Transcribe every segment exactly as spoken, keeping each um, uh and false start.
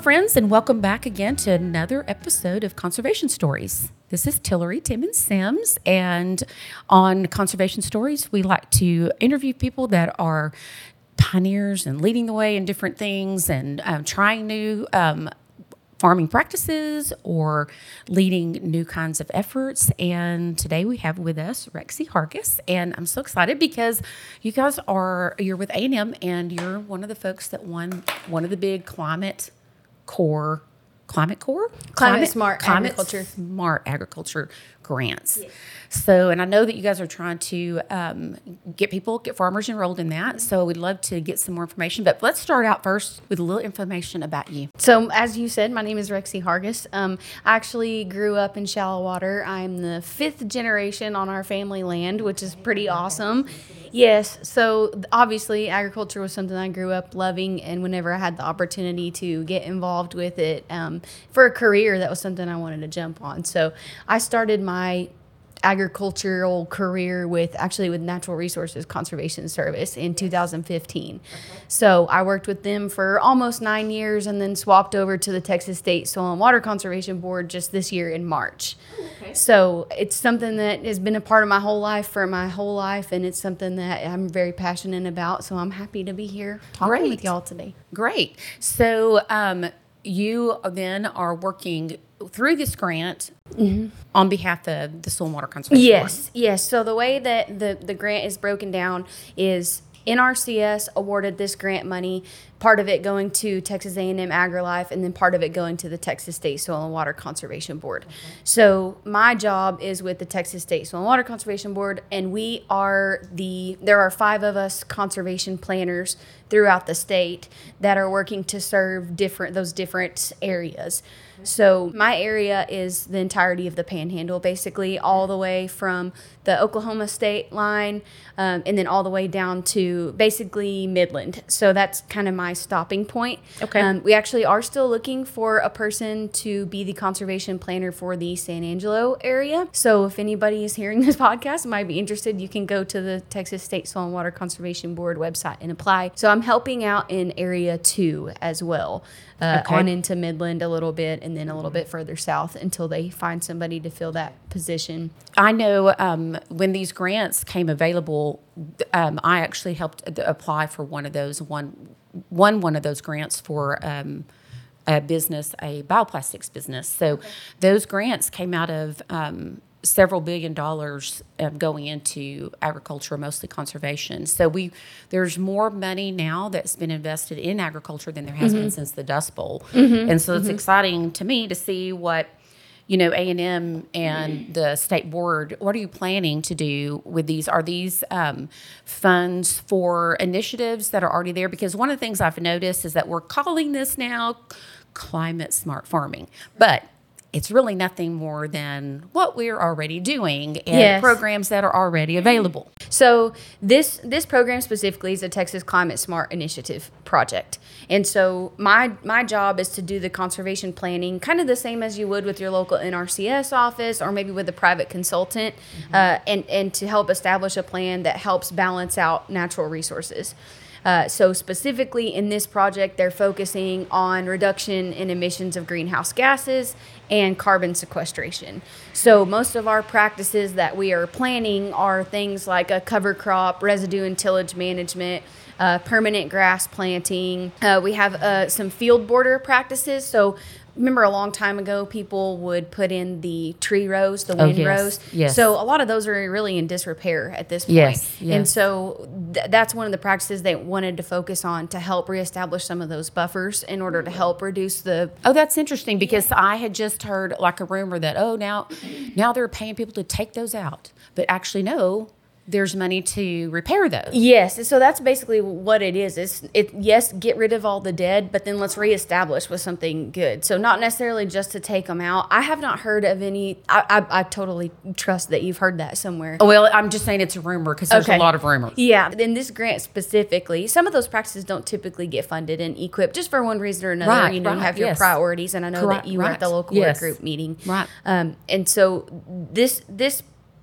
friends, and welcome back again to another episode of Conservation Stories. This is Tillery Timmons Sims, and on Conservation Stories, we like to interview people that are pioneers and leading the way in different things and um, trying new um, farming practices or leading new kinds of efforts. And today we have with us Rexy Hargis, and I'm so excited because you guys are, you're with A and M, and you're one of the folks that won one of the big climate core, climate core? Climate, climate smart climate agriculture. smart agriculture grants. Yeah. So, and I know that you guys are trying to um, get people, get farmers enrolled in that. So we'd love to get some more information. But let's start out first with a little information about you. So, as you said, my name is Rexy Hargis. Um, I actually grew up in shallow water. I'm the fifth generation on our family land, which is pretty awesome. Yes, so obviously agriculture was something I grew up loving, and whenever I had the opportunity to get involved with it um, for a career, that was something I wanted to jump on. So I started my agricultural career with actually with Natural Resources Conservation Service in two thousand fifteen. Okay. So I worked with them for almost nine years and then swapped over to the Texas State Soil and Water Conservation Board just this year in March. Okay. So it's something that has been a part of my whole life for my whole life, and it's something that I'm very passionate about. So I'm happy to be here talking Great. with y'all today. Great. So um, you then are working through this grant mm-hmm. on behalf of the Soil and Water Conservation Yes, Board. yes. So the way that the, the grant is broken down is N R C S awarded this grant money, part of it going to Texas A and M AgriLife, and then part of it going to the Texas State Soil and Water Conservation Board. Okay. So my job is with the Texas State Soil and Water Conservation Board, and we are the, there are five of us conservation planners throughout the state that are working to serve different, those different areas. So my area is the entirety of the Panhandle, basically all the way from the Oklahoma state line um, and then all the way down to basically Midland. So that's kind of my stopping point. Okay. Um, we actually are still looking for a person to be the conservation planner for the San Angelo area. So if anybody is hearing this podcast and might be interested, you can go to the Texas State Soil and Water Conservation Board website and apply. So I'm helping out in Area two as well. Uh, okay. On into Midland a little bit, and then a little bit further south until they find somebody to fill that position. I know um, when these grants came available, um, I actually helped apply for one of those, one, won one of those grants for um, a business, a bioplastics business. So okay. those grants came out of um, several billion dollars uh, going into agriculture, mostly conservation. So we there's more money now that's been invested in agriculture than there has mm-hmm. been since the Dust Bowl. Mm-hmm. And so it's mm-hmm. exciting to me to see what, you know, A and M and mm-hmm. the state board, what are you planning to do with these? Are these um, funds for initiatives that are already there? Because one of the things I've noticed is that we're calling this now climate smart farming, but it's really nothing more than what we're already doing and yes. programs that are already available. So this this program specifically is a Texas Climate Smart Initiative project. And so my my job is to do the conservation planning, kind of the same as you would with your local N R C S office or maybe with a private consultant, mm-hmm. uh, and, and to help establish a plan that helps balance out natural resources. Uh, so specifically in this project, they're focusing on reduction in emissions of greenhouse gases and carbon sequestration. So most of our practices that we are planning are things like a cover crop, residue and tillage management, uh, permanent grass planting. Uh, we have uh, some field border practices. So remember a long time ago, people would put in the tree rows, the wind oh, yes, rows. Yes. So a lot of those are really in disrepair at this point. Yes, yes. And so th- that's one of the practices they wanted to focus on to help reestablish some of those buffers in order to help reduce the... Oh, that's interesting because I had just heard like a rumor that, oh, now, now they're paying people to take those out. But actually, no. There's money to repair those. Yes, so that's basically what it is. It's it yes, get rid of all the dead, but then let's reestablish with something good. So not necessarily just to take them out. I have not heard of any. I I, I totally trust that you've heard that somewhere. Oh, well, I'm just saying it's a rumor because there's okay. a lot of rumors. Yeah, in this grant specifically, some of those practices don't typically get funded in E Q I P just for one reason or another. Right, you know, right, you have your yes. priorities, and I know Correct, that you were right. at the local yes. work group meeting. Right. Um, and so this this.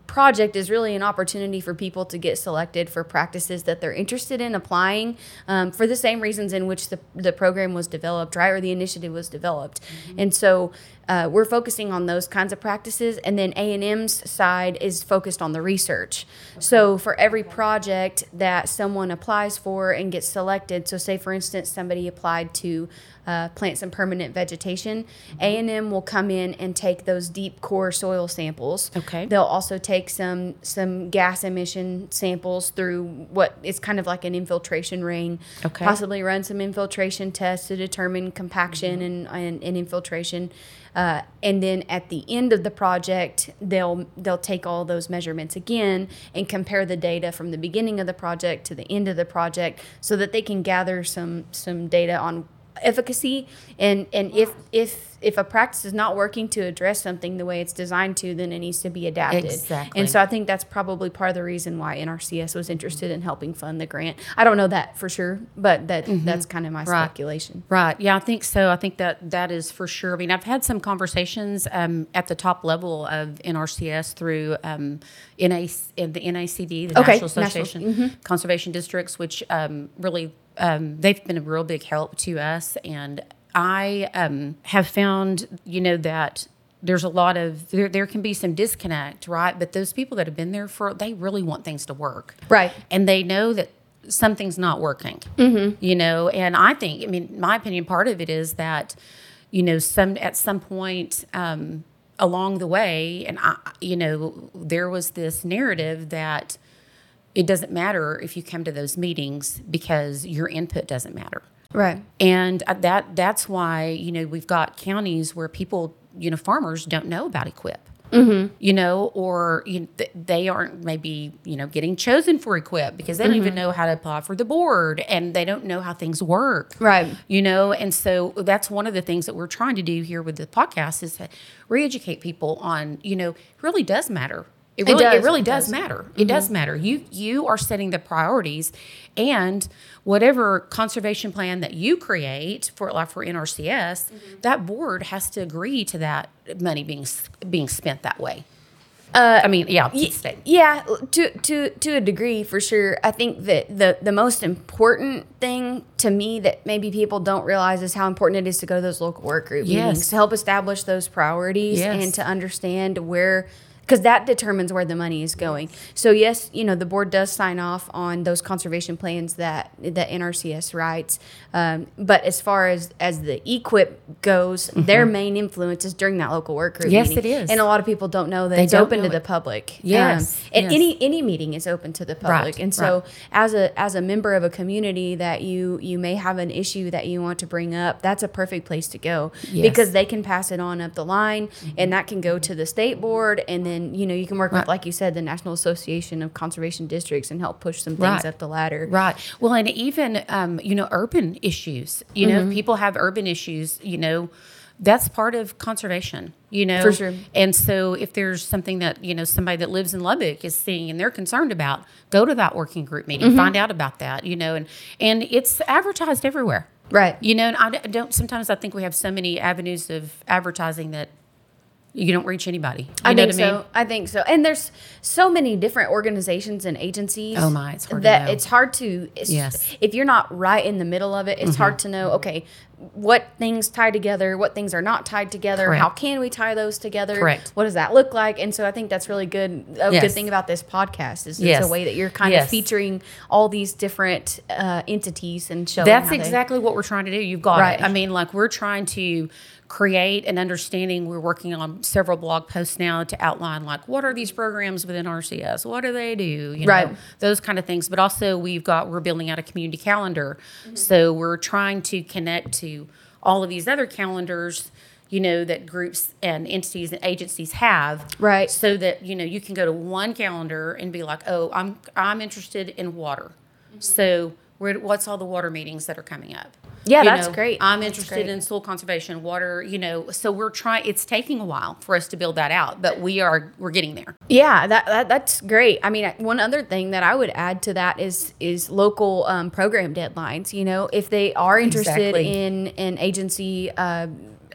project is really an opportunity for people to get selected for practices that they're interested in applying um, for the same reasons in which the, the program was developed, right, or the initiative was developed. Mm-hmm. And so uh, we're focusing on those kinds of practices, and then A and M's side is focused on the research. Okay. So for every project that someone applies for and gets selected, so say for instance somebody applied to uh, plant some permanent vegetation, mm-hmm. A and M will come in and take those deep core soil samples. Okay. They'll also take some some gas emission samples through what is kind of like an infiltration ring. Okay. Possibly run some infiltration tests to determine compaction mm-hmm. and, and, and infiltration. Uh, and then at the end of the project, they'll they'll take all those measurements again and compare the data from the beginning of the project to the end of the project, so that they can gather some some data on efficacy, and and if if if a practice is not working to address something the way it's designed to, then it needs to be adapted. Exactly. And so I think that's probably part of the reason why N R C S was interested in helping fund the grant. I don't know that for sure, but that mm-hmm. that's kind of my right. speculation. Right. Yeah, I think so. I think that that is for sure. I mean, I've had some conversations um, at the top level of N R C S through um, N A, the N A C D, the okay. National Association National. Mm-hmm. Conservation Districts, which um, really um, they've been a real big help to us. And I um, have found, you know, that there's a lot of, there, there can be some disconnect, right? But those people that have been there for, they really want things to work. Right. And they know that something's not working, mm-hmm. you know? And I think, I mean, my opinion, part of it is that, you know, some, at some point um, along the way, and I, you know, there was this narrative that it doesn't matter if you come to those meetings because your input doesn't matter. Right. And that that's why, you know, we've got counties where people, you know, farmers don't know about EQIP, mm-hmm. you know, or you know, th- they aren't maybe, you know, getting chosen for EQIP because they don't mm-hmm. even know how to apply for the board, and they don't know how things work. Right. You know, and so that's one of the things that we're trying to do here with the podcast is to re-educate people on, you know, it really does matter. It really, it, does. it really does, does matter. Mm-hmm. It does matter. You you are setting the priorities, and whatever conservation plan that you create for like for N R C S, mm-hmm. that board has to agree to that money being being spent that way. Uh, I mean, yeah, y- yeah, to to to a degree for sure. I think that the the most important thing to me that maybe people don't realize is how important it is to go to those local work group yes. meetings to help establish those priorities yes. and to understand where. Because that determines where the money is going. So yes, you know, the board does sign off on those conservation plans that that N R C S writes. Um, but as far as, as the EQIP goes, mm-hmm. their main influence is during that local work group yes, meeting. Yes, it is. And a lot of people don't know that they it's open to it. the public. Yes. Um, and yes. any any meeting is open to the public. Right. And so right. as a as a member of a community that you you may have an issue that you want to bring up, that's a perfect place to go. Yes. Because they can pass it on up the line, mm-hmm. and that can go to the state board, and then, you know, you can work with, like you said, the National Association of Conservation Districts and help push some things right. up the ladder. Right. Well, and even, um, you know, urban issues, you mm-hmm. know, if people have urban issues, you know, that's part of conservation, you know. For sure. And so if there's something that, you know, somebody that lives in Lubbock is seeing and they're concerned about, go to that working group meeting, mm-hmm. find out about that, you know, and, and it's advertised everywhere. Right. You know, and I don't, sometimes I think we have so many avenues of advertising that you don't reach anybody. You I know think what I mean? so. I think so. And there's so many different organizations and agencies. Oh my, it's hard that to know. It's hard to. It's, yes. If you're not right in the middle of it, it's mm-hmm. hard to know. Okay, what things tie together, what things are not tied together. Correct. How can we tie those together? Correct. What does that look like? And so I think that's really good. A yes. good thing about this podcast is yes. it's a way that you're kind yes. of featuring all these different uh, entities and showing. That's how exactly they, what we're trying to do. You've got right. it. I mean, like we're trying to create an understanding. We're working on several blog posts now to outline like what are these programs within R C S? What do they do? You know, right. those kind of things. But also we've got we're building out a community calendar. Mm-hmm. So we're trying to connect to all of these other calendars, you know, that groups and entities and agencies have. Right. So that, you know, you can go to one calendar and be like, oh, I'm I'm interested in water. Mm-hmm. So where, what's all the water meetings that are coming up? Yeah, you that's know, great. I'm that's interested great. in soil conservation, water, you know, so we're trying, it's taking a while for us to build that out, but we are, we're getting there. Yeah, that, that that's great. I mean, one other thing that I would add to that is is local um, program deadlines. You know, if they are interested Exactly. in an agency uh,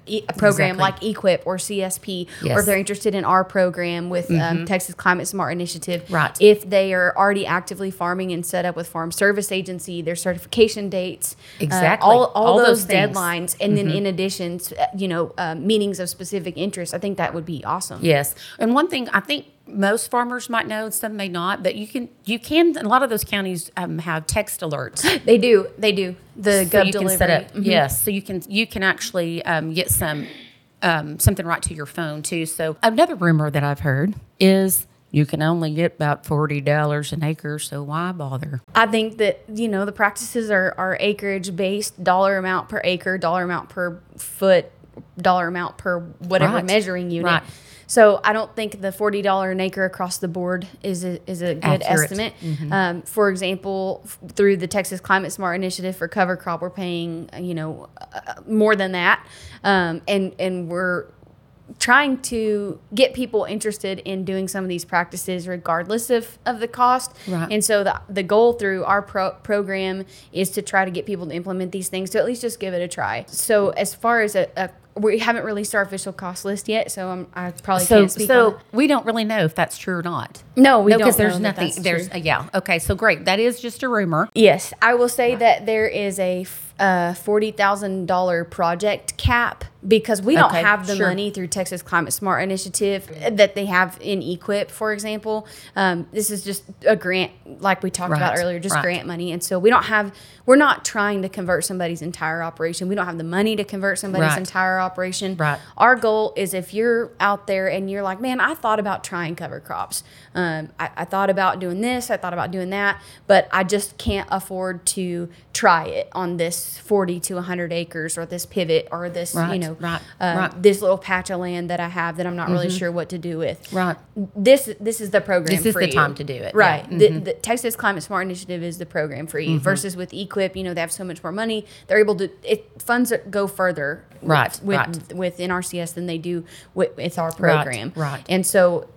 e- a program Exactly. like EQIP or C S P, or Yes. if they're interested in our program with um, Texas Climate Smart Initiative. Right. If they are already actively farming and set up with Farm Service Agency, their certification dates, uh, Exactly. all, all, All those, those things. deadlines, and then in addition, uh, you know, uh, meetings of specific interest. I think that would be awesome. Yes, and one thing I think most farmers might know, some may not, but you can you can. A lot of those counties um, have text alerts. They do. They do. The So Gov you delivery. can set up, Mhm. yes. So you can you can actually um, get some um, something right to your phone too. So another rumor that I've heard is you can only get about forty dollars an acre. So why bother? I think that, you know, the practices are, are acreage based, dollar amount per acre, dollar amount per foot, dollar amount per whatever Right. measuring unit. Right. So I don't think the forty dollars an acre across the board is a, is a good Accurate. estimate. Um, for example, f- through the Texas Climate Smart Initiative for cover crop, we're paying, uh, you know, uh, more than that. Um, and, and we're trying to get people interested in doing some of these practices regardless of, of the cost. Right. And so the, the goal through our pro- program is to try to get people to implement these things, to at least just give it a try. So as far as a, a we haven't released our official cost list yet, so I'm, I probably So can't speak on so it. we don't really know if that's true or not. No, we no, don't because there's know that nothing. that's There's true. uh, yeah. Okay, so great. That is just a rumor. Yes, I will say that there is a f- uh, forty thousand dollars project cap because we don't Okay, have the sure. money through Texas Climate Smart Initiative that they have in EQIP, for example. Um, this is just a grant, like we talked about Right, earlier, just right. grant money. And so we don't have, we're not trying to convert somebody's entire operation. We don't have the money to convert somebody's Right. entire operation. Right. Our goal is if you're out there and you're like, man, I thought about trying cover crops. Um, I, I thought about doing this. I thought about doing that, but I just can't afford to try it on this forty to one hundred acres or this pivot or this, you Right, know, right, uh, right. this little patch of land that I have that I'm not really sure what to do with. Right. This this is the program. This is for the you. time to do it, Right. yeah. The, the Texas Climate Smart Initiative is the program for you. Versus with EQIP, you know, they have so much more money. They're able to it funds that go further. with- Right, With, right. with N R C S than they do with, with our program. right. And so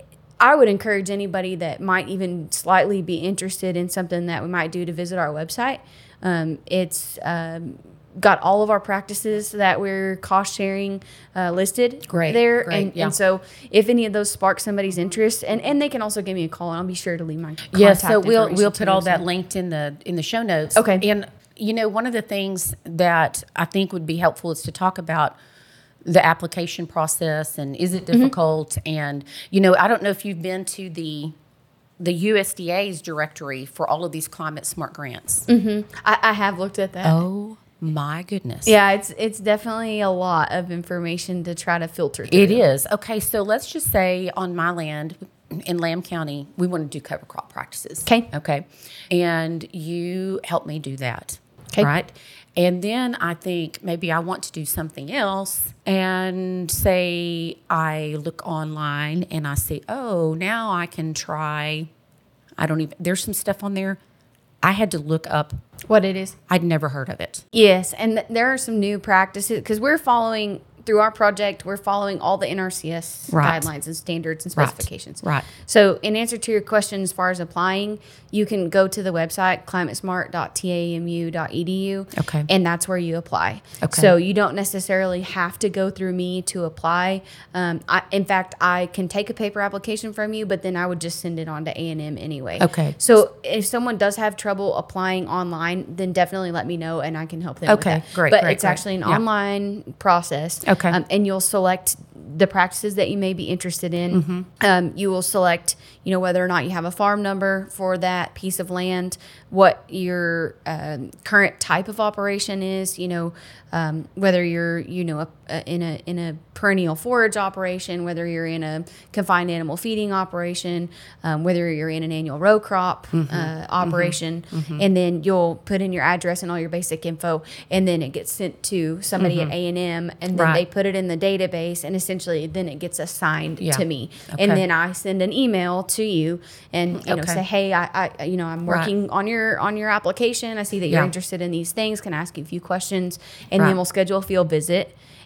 I would encourage anybody that might even slightly be interested in something that we might do to visit our website. Um, it's um, got all of our practices that we're cost sharing uh, listed Great, there. great, and, yeah. and so if any of those spark somebody's interest, and, and they can also give me a call, and I'll be sure to leave my contact Yeah, so we'll information we'll put too, all so- that linked in the in the show notes. Okay. And you know, one of the things that I think would be helpful is to talk about the application process and is it difficult? And you know, I don't know if you've been to the the U S D A's directory for all of these climate smart grants. I, I have looked at that. Oh my goodness. Yeah, it's it's definitely a lot of information to try to filter through. It is. Okay, so let's just say on my land in Lamb County, we want to do cover crop practices. 'Kay. Okay. And you help me do that. 'Kay. Right? And then I think maybe I want to do something else and say I look online and I see, oh, now I can try, I don't even, there's some stuff on there. I had to look up. What it is. I'd never heard of it. Yes, and th- there are some new practices because we're following through our project. We're following all the N R C S Right. guidelines and standards and Right. specifications. Right. So, in answer to your question, as far as applying, you can go to the website climate smart dot tamu dot e d u. Okay. And that's where you apply. Okay. So you don't necessarily have to go through me to apply. Um, I, in fact, I can take a paper application from you, but then I would just send it on to A and M anyway. Okay. So if someone does have trouble applying online, then definitely let me know and I can help them Okay, with that. great, But great, it's great. actually an Yeah. online process. Okay. Um, and you'll select the practices that you may be interested in. Mm-hmm. Um, you will select, you know, whether or not you have a farm number for that piece of land, what your um, current type of operation is, you know, um, whether you're, you know, a, a, in a in a perennial forage operation, whether you're in a confined animal feeding operation, um, whether you're in an annual row crop Mm-hmm. uh, operation, and then you'll put in your address and all your basic info, and then it gets sent to somebody at A and M, and then Mm-hmm. Right. they put it in the database, and essentially then it gets assigned Yeah. to me, Okay. and then I send an email to you, and you know Okay. say, hey, I, I you know I'm Right. working on your on your application. I see that you're Yeah. interested in these things. Can I ask you a few questions, and Right. then we'll schedule a field visit.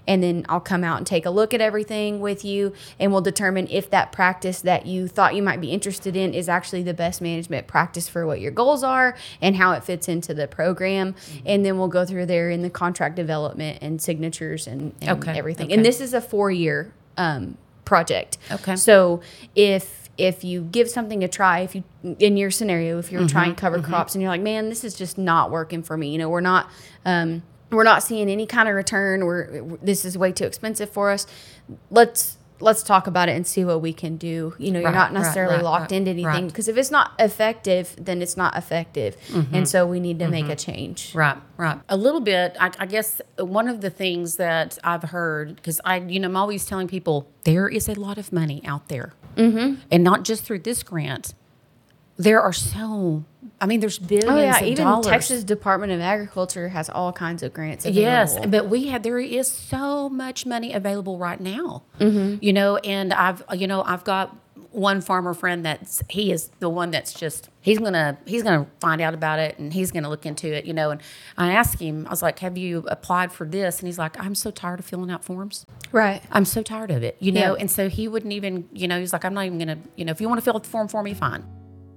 and then I'll come out and take a look at everything with you, and we'll determine if that practice that you thought you might be interested in is actually the best management practice for what your goals are and how it fits into the program. Mm-hmm. And then we'll go through there in the contract development and signatures and, and okay. everything. Okay. And this is a four-year um, project. Okay. So if if you give something a try, if you, in your scenario, if you're mm-hmm, trying cover mm-hmm. crops and you're like, man, this is just not working for me. You know, we're not, um, we're not seeing any kind of return. We're, this is way too expensive for us. Let's, let's talk about it and see what we can do. You know, you're right, not necessarily right, right, locked right, into anything right. because if it's not effective, then it's not effective. Mm-hmm. And so we need to mm-hmm. make a change. Right, right. A little bit, I, I guess one of the things that I've heard, because I, you know, I'm always telling people there is a lot of money out there. Mm-hmm. And not just through this grant. There are so, I mean, there's billions oh, yeah. of Even dollars. Texas Department of Agriculture has all kinds of grants available. Yes, but we have, there is so much money available right now. Mm-hmm. You know, and I've, you know, I've got one farmer friend that's, he is the one that's just, he's going to, he's going to find out about it and he's going to look into it, you know. And I asked him, I was like, have you applied for this? And he's like, I'm so tired of filling out forms. Right. I'm so tired of it, you know. Yeah. And so he wouldn't even, you know, he's like, I'm not even going to, you know, if you want to fill out the form for me, fine.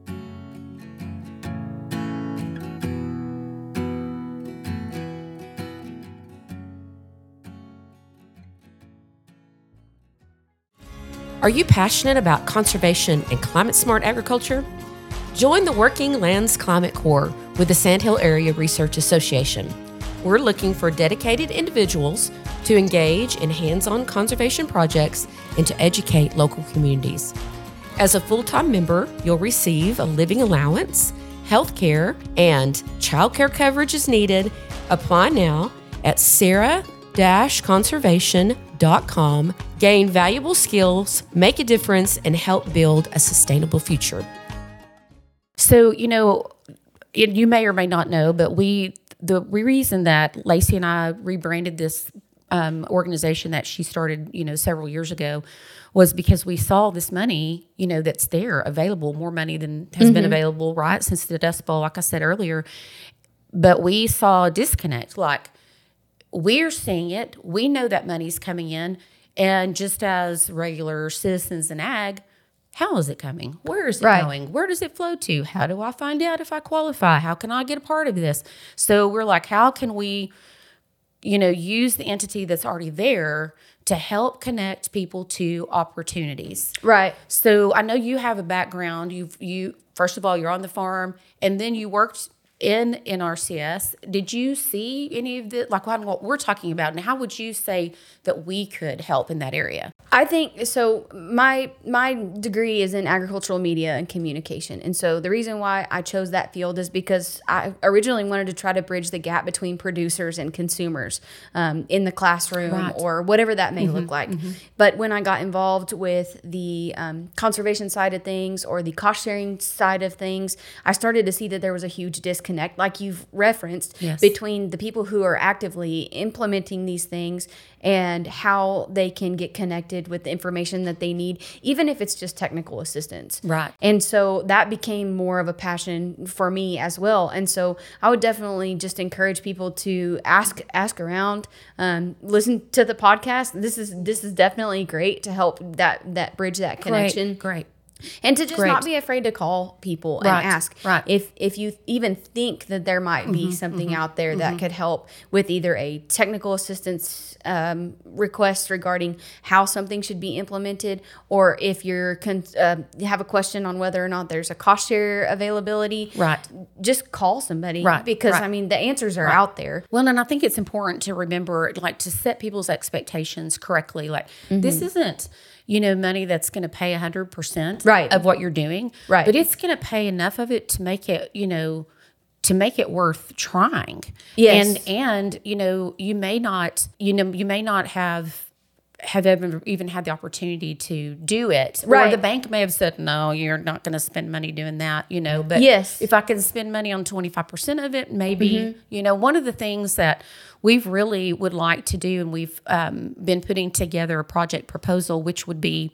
Are you passionate about conservation and climate-smart agriculture? Join the Working Lands Climate Corps with the Sandhill Area Research Association. We're looking for dedicated individuals to engage in hands-on conservation projects and to educate local communities. As a full-time member, you'll receive a living allowance, health care, and child care coverage is needed. Apply now at sarah dash conservation dot com. Gain valuable skills, make a difference, and help build a sustainable future. So, you know, it, you may or may not know, but we, the reason that Lacey and I rebranded this um, organization that she started, you know, several years ago was because we saw this money, you know, that's there available, more money than has mm-hmm. been available, right, since the Dust Bowl, like I said earlier. But we saw a disconnect, like, we're seeing it. We know that money's coming in. And just as regular citizens in ag, how is it coming? Where is it right. going? Where does it flow to? How do I find out if I qualify? How can I get a part of this? So we're like, how can we, you know, use the entity that's already there to help connect people to opportunities? Right. So I know you have a background. You've, you, first of all, you're on the farm, and then you worked in N R C S. Did you see any of the, like what we're talking about, and how would you say that we could help in that area? I think so. My my degree is in agricultural media and communication, and so the reason why I chose that field is because I originally wanted to try to bridge the gap between producers and consumers um, in the classroom right. or whatever that may mm-hmm, look like. Mm-hmm. But when I got involved with the um, conservation side of things or the cost sharing side of things, I started to see that there was a huge disconnect. Connect, like you've referenced, yes. between the people who are actively implementing these things and how they can get connected with the information that they need, even if it's just technical assistance. Right. And so that became more of a passion for me as well. And so I would definitely just encourage people to ask ask around, um, listen to the podcast. This is this is definitely great to help that that bridge that connection. Great. Great. And to just Great. not be afraid to call people right. and ask right. if if you even think that there might be mm-hmm, something mm-hmm, out there mm-hmm. that could help with either a technical assistance um, request regarding how something should be implemented, or if you're con- uh, you have a question on whether or not there's a cost share availability. Right. Just call somebody. Right. Because, right. I mean, the answers are right. out there. Well, and I think it's important to remember, like, to set people's expectations correctly. Like, mm-hmm. this isn't, you know, money that's going to pay one hundred percent right. of what you're doing. Right. But it's going to pay enough of it to make it, you know, to make it worth trying. Yes. And, and, you know, you may not, you know, you may not have, have ever even had the opportunity to do it. Right. Or the bank may have said, no, you're not going to spend money doing that, you know. But yes. if I can spend money on twenty-five percent of it, maybe, mm-hmm. you know, one of the things that we've really would like to do, and we've um, been putting together a project proposal, which would be,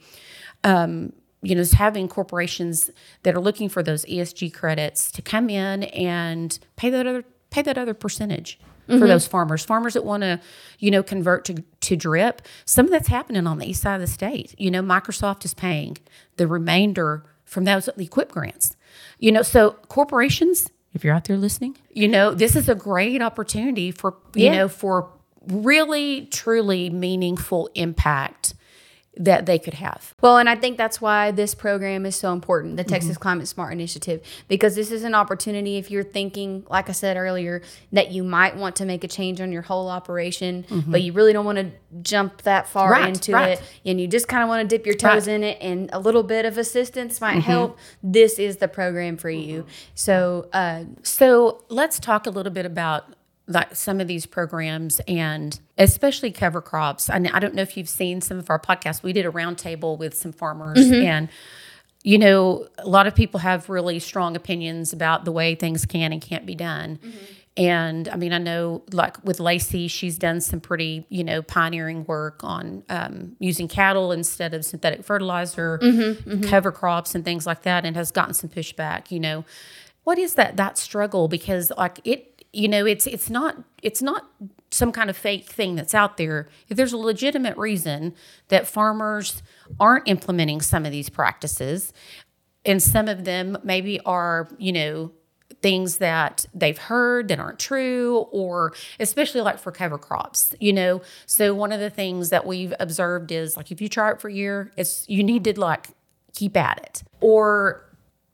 um, you know, is having corporations that are looking for those E S G credits to come in and pay that other pay that other percentage. mm-hmm. for those farmers, farmers that want to, you know, convert to, to drip. Some of that's happening on the east side of the state. You know, Microsoft is paying the remainder from those the EQIP grants. You know, so corporations, if you're out there listening, you know, this is a great opportunity for, you Yeah. know, for really, truly meaningful impact that they could have. Well, and I think that's why this program is so important, the Texas Mm-hmm. Climate Smart Initiative, because this is an opportunity if you're thinking, like I said earlier, that you might want to make a change on your whole operation, but you really don't want to jump that far Mm-hmm. Right, into right. it, and you just kind of want to dip your toes Right. in it, and a little bit of assistance might Mm-hmm. help. This is the program for you. So, uh, So let's talk a little bit about like some of these programs and especially cover crops. I, I don't know if you've seen some of our podcasts. We did a roundtable with some farmers Mm-hmm. and, you know, a lot of people have really strong opinions about the way things can and can't be done. Mm-hmm. And I mean, I know like with Lacey, she's done some pretty, you know, pioneering work on um, using cattle instead of synthetic fertilizer, Mm-hmm, mm-hmm. cover crops and things like that, and has gotten some pushback, you know. What is that, that struggle? Because like it, you know, it's it's not it's not some kind of fake thing that's out there. If there's a legitimate reason that farmers aren't implementing some of these practices, and some of them maybe are, you know, things that they've heard that aren't true, or especially like for cover crops, you know. So one of the things that we've observed is like if you try it for a year, it's you need to like keep at it, or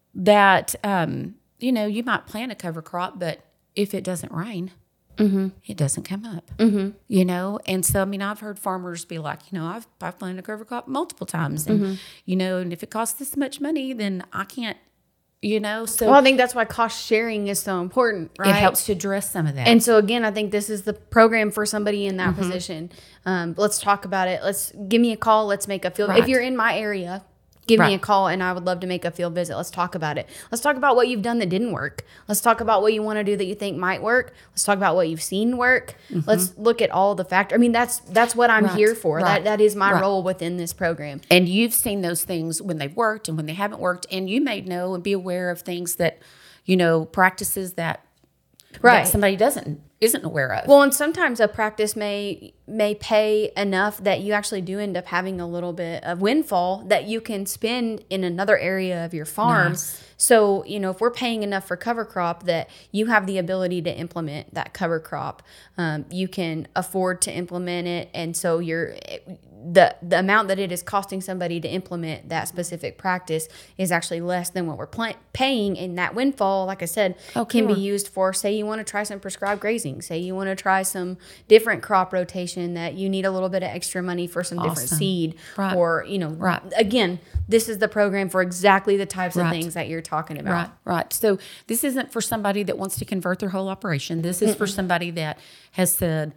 that um, you know, you might plant a cover crop, but if it doesn't rain, mm-hmm. it doesn't come up, mm-hmm. you know? And so, I mean, I've heard farmers be like, you know, I've, I've planted a cover crop multiple times and, Mm-hmm. you know, and if it costs this much money, then I can't, you know, so well, I think that's why cost sharing is so important, right? it helps to address some of that. And so again, I think this is the program for somebody in that Mm-hmm. position. Um, let's talk about it. Let's give me a call. Let's make a field. Right. If you're in my area, give me Right. a call, and I would love to make a field visit. Let's talk about it. Let's talk about what you've done that didn't work. Let's talk about what you want to do that you think might work. Let's talk about what you've seen work. Let's look at all the factors. I mean, that's that's what I'm Mm-hmm. Right. here for. Right. That that is my Right. role within this program. And you've seen those things when they've worked and when they haven't worked, and you may know and be aware of things that, you know, practices that, Right. that somebody doesn't isn't aware of. Well, and sometimes a practice may may pay enough that you actually do end up having a little bit of windfall that you can spend in another area of your farm. Nice. So, you know, if we're paying enough for cover crop that you have the ability to implement that cover crop, um, you can afford to implement it. And so you're the the amount that it is costing somebody to implement that specific practice is actually less than what we're pl- paying. And that windfall, like I said, Oh, can be sure. used for, say you want to try some prescribed grazing, say you want to try some different crop rotation that you need a little bit of extra money for some different Awesome. seed, Right. or, you know, Right. again, this is the program for exactly the types of Right. things that you're talking about. Right, right. So this isn't for somebody that wants to convert their whole operation. This is for somebody that has said,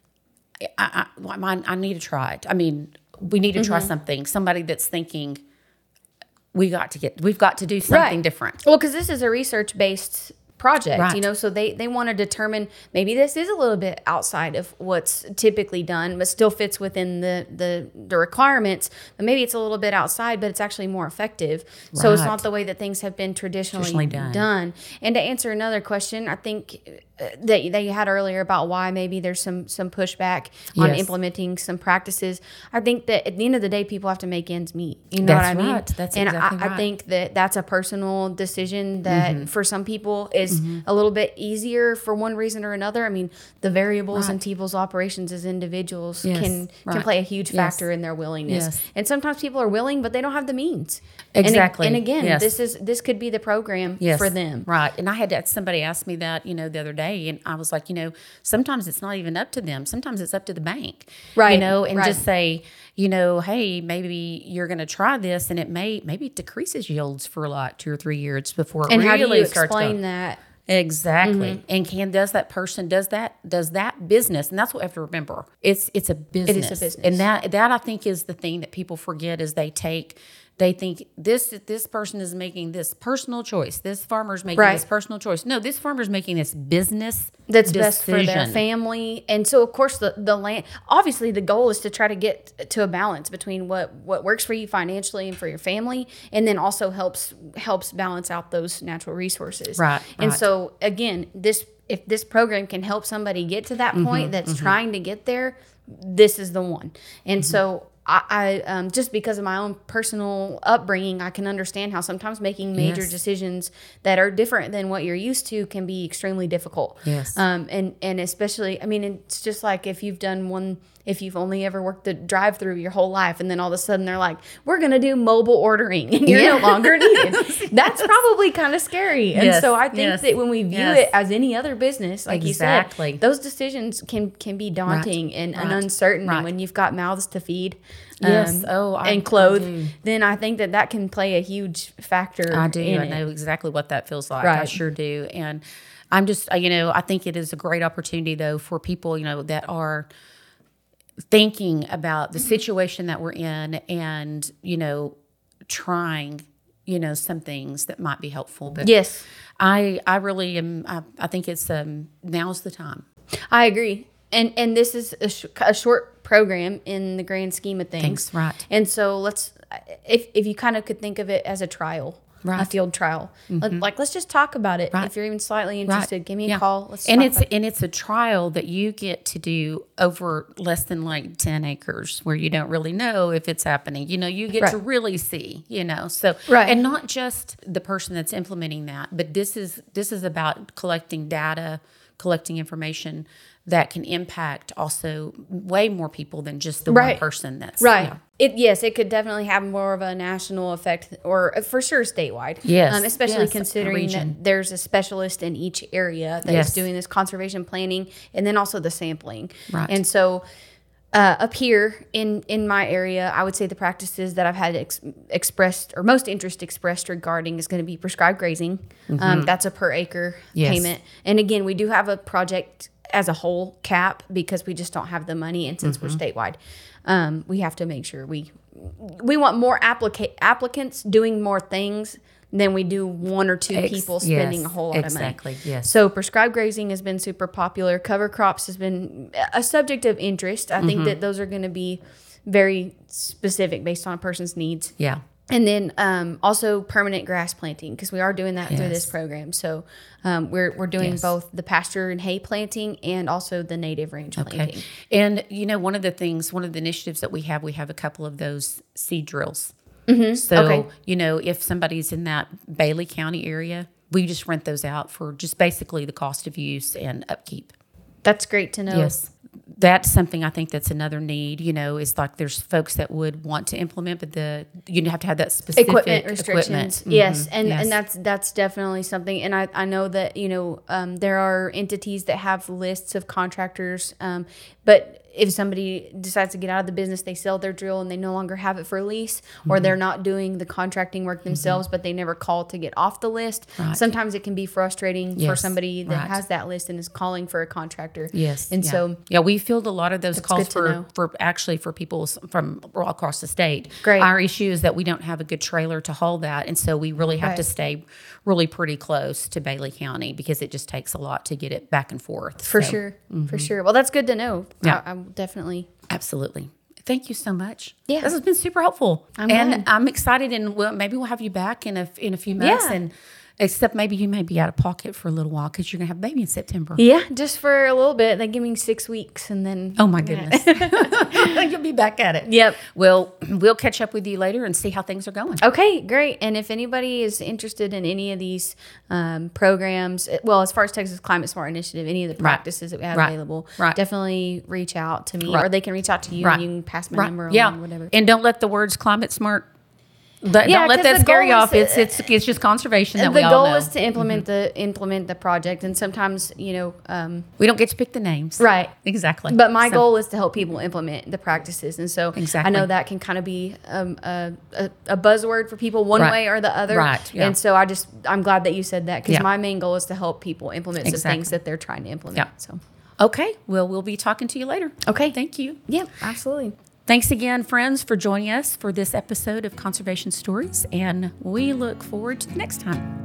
I, I, I, I need to try it. I mean, we need to try Mm-hmm. something. Somebody that's thinking, we got to get, we've got to do something Right. different. Well, because this is a research-based project, Right. you know, so they, they want to determine maybe this is a little bit outside of what's typically done, but still fits within the, the, the requirements. But maybe it's a little bit outside, but it's actually more effective. So it's Right. not the way that things have been traditionally, Traditionally done. done. And to answer another question, I think uh, that, that you had earlier about why maybe there's some some pushback on Yes. implementing some practices. I think that at the end of the day, people have to make ends meet. You know That's what I mean? right. That's and exactly I, I right. think that that's a personal decision that for some people is a little bit easier for one reason or another. I mean, the variables in Right. people's operations as individuals Yes, can can right. play a huge Yes. factor in their willingness. Yes. And sometimes people are willing, but they don't have the means. And a- Exactly. And, again, Yes. this is this could be the program Yes. for them. Right. And I had that, somebody asked me that, you know, the other day, and I was like, you know, sometimes it's not even up to them. Sometimes it's up to the bank. You Right, know, and right. just say, you know, hey, maybe you're going to try this, and it may, maybe it decreases yields for like two or three years before it And really how do you starts explain going. that? Exactly. And can, does that person, does that, does that business, and that's what we have to remember. It's, it's a business. business. And that, that I think is the thing that people forget is they take, they think this, this person is making this personal choice. This farmer's making Right. this personal choice. No, this farmer's making this business That's decision. best for their family. And so of course the, the land, obviously the goal is to try to get to a balance between what, what works for you financially and for your family, and then also helps helps balance out those natural resources. Right, And right. so again, this if this program can help somebody get to that point Mm-hmm, that's mm-hmm. trying to get there, this is the one. And mm-hmm. so I, I um, just because of my own personal upbringing, I can understand how sometimes making major Yes. decisions that are different than what you're used to can be extremely difficult. Yes. Um, and, and especially, I mean, it's just like if you've done one, if you've only ever worked the drive through your whole life, and then all of a sudden they're like, we're going to do mobile ordering and you're Yeah. no longer needed. That's probably kind of scary. And Yes, so I think yes, that when we view yes. it as any other business, like Exactly. you said, those decisions can, can be daunting and, and right, uncertain. right. And when you've got mouths to feed, Yes. um, Oh, I- and I clothe, do. then I think that that can play a huge factor. I do. In I it. know exactly what that feels like. I Right. sure do. And I'm just, uh, you know, I think it is a great opportunity, though, for people, you know, that are thinking about the situation that we're in and, you know, trying, you know, some things that might be helpful. But Yes, I, I really am, I, I think it's, um, now's the time. I agree. And and this is a, sh- a short program in the grand scheme of things. Thanks, right. And so let's, if if you kind of could think of it as a trial, Right. a field trial, Let- like let's just talk about it. Right. If you're even slightly interested, Right. give me a Yeah. call. Let's and talk it's about it. and it's a trial that you get to do over less than like ten acres where you don't really know if it's happening. You know, you get to Right. really see, you know. So Right. and not just the person that's implementing that, but this is this is about collecting data, collecting information that can impact also way more people than just the one Right. person that's Right. yeah. It yes, it could definitely have more of a national effect, or uh, for sure statewide. Yes, um, especially yes, a considering region. that there's a specialist in each area that is Yes. doing this conservation planning, and then also the sampling. Right. And so, uh, up here in in my area, I would say the practices that I've had ex- expressed or most interest expressed regarding is going to be prescribed grazing. Um, that's a per acre Yes. payment, and again, we do have a project as a whole cap because we just don't have the money, and since we're statewide, um, we have to make sure we we want more applica- applicants doing more things than we do one or two Ex- people spending yes, a whole lot exactly, of money. yes. So prescribed grazing has been super popular. Cover crops has been a subject of interest. I Mm-hmm. think that those are going to be very specific based on a person's needs. Yeah. And then um, also permanent grass planting, because we are doing that through this Yes. program. So um, we're we're doing Yes. both the pasture and hay planting and also the native range planting. Okay. And you know, one of the things, one of the initiatives that we have, we have a couple of those seed drills. Mm-hmm. So, Okay. you know, if somebody's in that Bailey County area, we just rent those out for just basically the cost of use and upkeep. That's great to know. Yes. That's something I think that's another need, you know, is like there's folks that would want to implement, but the you have to have that specific Equipment restrictions, equipment. yes, Mhm. and Yes. and that's that's definitely something. And I, I know that you know um, there are entities that have lists of contractors, um, but if somebody decides to get out of the business, they sell their drill and they no longer have it for lease, or Mm-hmm. they're not doing the contracting work themselves, but they never call to get off the list. Right. Sometimes it can be frustrating for Yes, somebody that right. has that list and is calling for a contractor. Yes. and yeah. so yeah, we filled a lot of those calls good to for, know. for actually for people s- from all across the state. Great. Our issue is that we don't have a good trailer to haul that. And so we really have to Right. stay really pretty close to Bailey County because it just takes a lot to get it back and forth. for So, sure, for sure. Well, that's good to know. Yeah. I, I'm definitely. Absolutely. Thank you so much. Yeah. This has been super helpful. I'm and glad. I'm excited and we'll, maybe we'll have you back in a, in a few months. Yeah. And except maybe you may be out of pocket for a little while because you're going to have a baby in September. Yeah, just for a little bit. They give me six weeks, and then Oh my goodness. You'll be back at it. Yep. Well, we'll catch up with you later and see how things are going. Okay, great. And if anybody is interested in any of these um, programs, eh, well, as far as Texas Climate Smart Initiative, any of the practices that we have Right. available, Right. definitely reach out to me, Right. or they can reach out to you, Right. and you can pass my Right. number Yeah. along, whatever. And don't let the words climate smart, let, Yeah, don't let 'cause that the scare you goal off. is It's, to- it's, it's just conservation that the we all goal know. is to implement the implement the project, and sometimes you know, um, we don't get to pick the names. right. Exactly. But my So- goal is to help people implement the practices, and so Exactly. I know that can kind of be um, a, a, a buzzword for people one Right. way or the other. Right, yeah. And so I just I'm glad that you said that, because Yeah. my main goal is to help people implement some Exactly. things that they're trying to implement. Yeah. So Okay. Well, we'll be talking to you later. Okay. Thank you. yeah, absolutely. Thanks again, friends, for joining us for this episode of Conservation Stories, and we look forward to the next time.